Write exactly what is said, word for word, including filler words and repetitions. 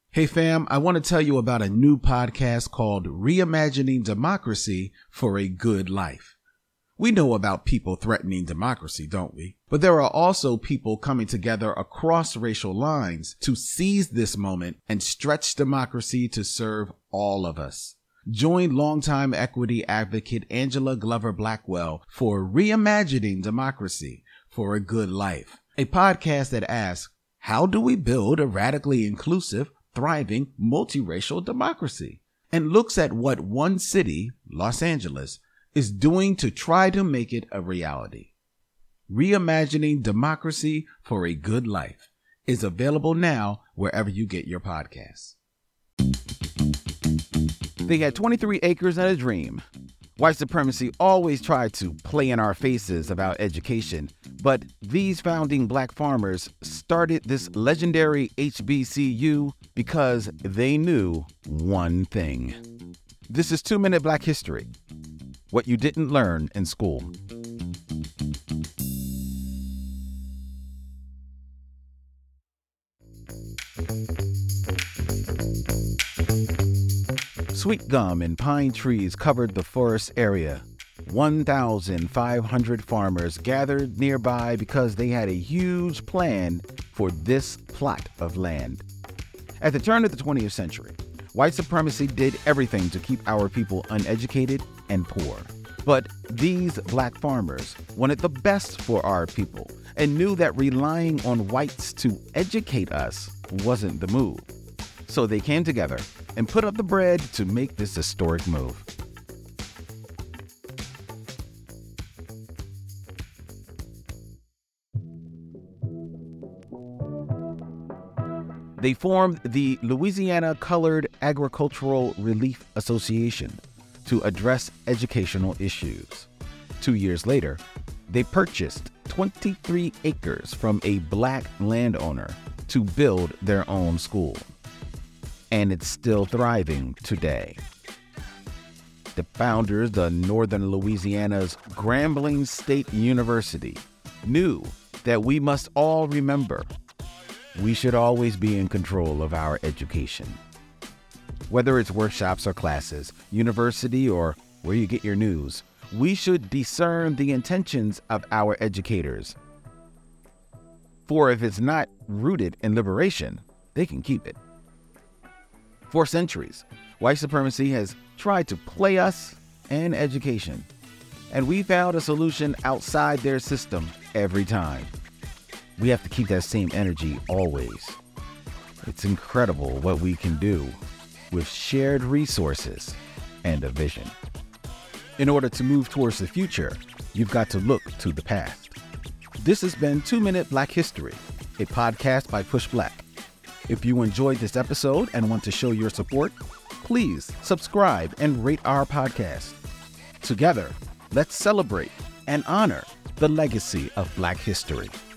Hey fam, I want to tell you about a new podcast called Reimagining Democracy for a Good Life. We know about people threatening democracy, don't we? But there are also people coming together across racial lines to seize this moment and stretch democracy to serve all of us. Join longtime equity advocate Angela Glover Blackwell for Reimagining Democracy for a Good Life, a podcast that asks, how do we build a radically inclusive, thriving, multiracial democracy? And looks at what one city, Los Angeles, is doing to try to make it a reality. Reimagining Democracy for a Good Life is available now wherever you get your podcasts. They had twenty-three acres and a dream. White supremacy always tried to play in our faces about education, but these founding black farmers started this legendary H B C U because they knew one thing. This is Two Minute Black History. What you didn't learn in school. Sweet gum and pine trees covered the forest area. one thousand five hundred farmers gathered nearby because they had a huge plan for this plot of land. At the turn of the twentieth century, white supremacy did everything to keep our people uneducated and poor. But these black farmers wanted the best for our people and knew that relying on whites to educate us wasn't the move. So they came together and put up the bread to make this historic move. They formed the Louisiana Colored Agricultural Relief Association to address educational issues. Two years later, they purchased twenty-three acres from a black landowner to build their own school. And it's still thriving today. The founders of Northern Louisiana's Grambling State University knew that we must all remember we should always be in control of our education. Whether it's workshops or classes, university or where you get your news, we should discern the intentions of our educators. For if it's not rooted in liberation, they can keep it. For centuries, white supremacy has tried to play us and education, and we found a solution outside their system every time. We have to keep that same energy always. It's incredible what we can do with shared resources and a vision. In order to move towards the future, you've got to look to the past. This has been Two Minute Black History, a podcast by Push Black. If you enjoyed this episode and want to show your support, please subscribe and rate our podcast. Together, let's celebrate and honor the legacy of Black history.